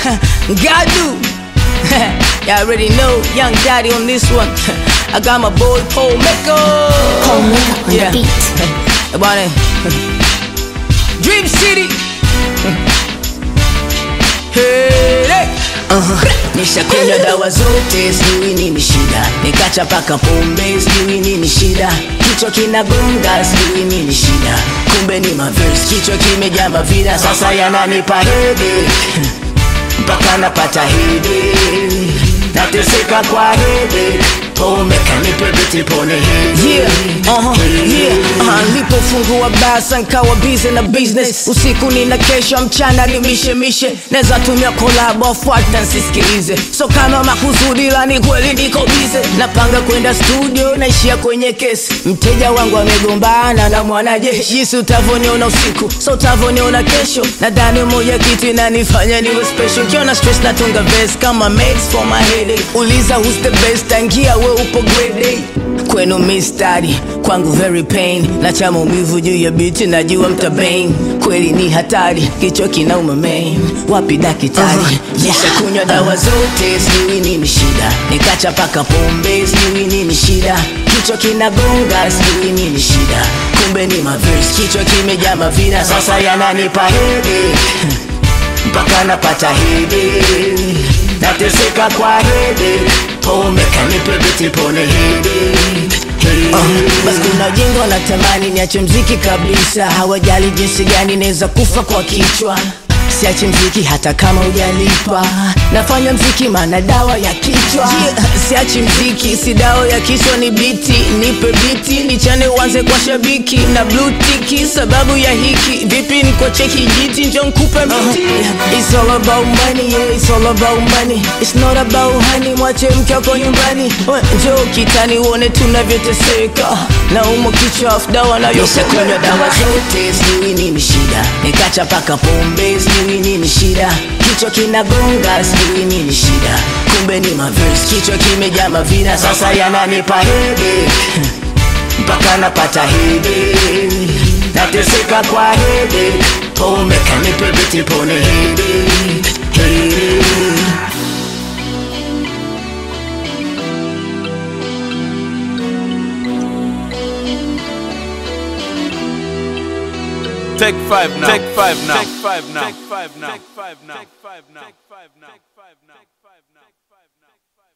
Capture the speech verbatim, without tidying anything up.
Gadu. Y'all already know, Young Daddy on this one. I got my boy Paul Mecca. Paul Mecca on yeah. the beat. About it. Dream City. Hey, hey. Uh-huh. Nishakunywa dawa zote, sijui nini shida. Nikacha paka pombe, sijui nini shida. Kichwa kinagonga, sijui nini shida. Kumbe ni maverse, kichwa kimejaa mavida. Sasa yananipa headache, mpaka napata headache. Nateseka kwa headache, pombe kanipe biti pone headache. Yeah, uh-huh, yeah, uh-huh. Nilipofungua basa nkawa busy na business. Usiku nina kesho, mchana ni mishe mishe. Neza tumia collabo, fuata nsisikilize. So kama makusudi la ni kweli niko busy. Napanga kwenda studio, naishia kwenye kesi. Mteja wangu amegombana na mwanajeshi. Jinsi utavoniona usiku, so utavoniona kesho. Nadhani moja kitu inanifanya niwe special. Kiona stress natunga verse kama meds for my headache. Uliza who's the best, tangia we upo grade A. Kwenu mistari, kwangu very pain. Na cha maumivu juu ya biti, najua mtabane. Kweli ni hatari, kichwa kinauma main. Wapi dakitari? Uh-huh. Yeah. Nishakunywa dawa zote, sijui nini shida. Nikacha paka pombe, sijui nini shida. Kichwa kinagonga, sijui nini shida. Kumbe ni maverse, kichwa kimejaa mavida. Sasa yananipa headache, mpaka napata headache. Nateseka kwa headache, pombe kanipe biti pone headache. Uh, basi kuna jingo na tamani niache mziki kabisa. Hawajali jinsi gani neza kufa kwa kichwa. Siachi mziki hata kama ujalipa. Nafanya mziki mana dawa ya kichwa. Yeah, siachi mziki, si dawa ya kichwa ni biti. Nipe biti, nichane uanze kwa shabiki. Na blue tiki, sababu ya hiki. Vipi niko cheki jiti, njo nkupe miti. uh-huh. It's all about money, yeah, it's all about money. It's not about honey, mwache mke wako nyumbani. Njo kitani uone tunavyoteseka. Na umo kichwa afu dawa na yote. Nishakunywa dawa zote, sijui nini shida. Nikacha paka pombe, sijui nini shida. Kichwa kinagonga, sijui nini shida. Kumbe ni maverse, kichwa kimejaa mavida. Sasa yananipa headache, mpaka napata headache. Nateseka kwa headache, pombe kanipe biti pone headache. Take five now. Take five now. Take five now. Take five now. Take five now. Take five now. Take five now.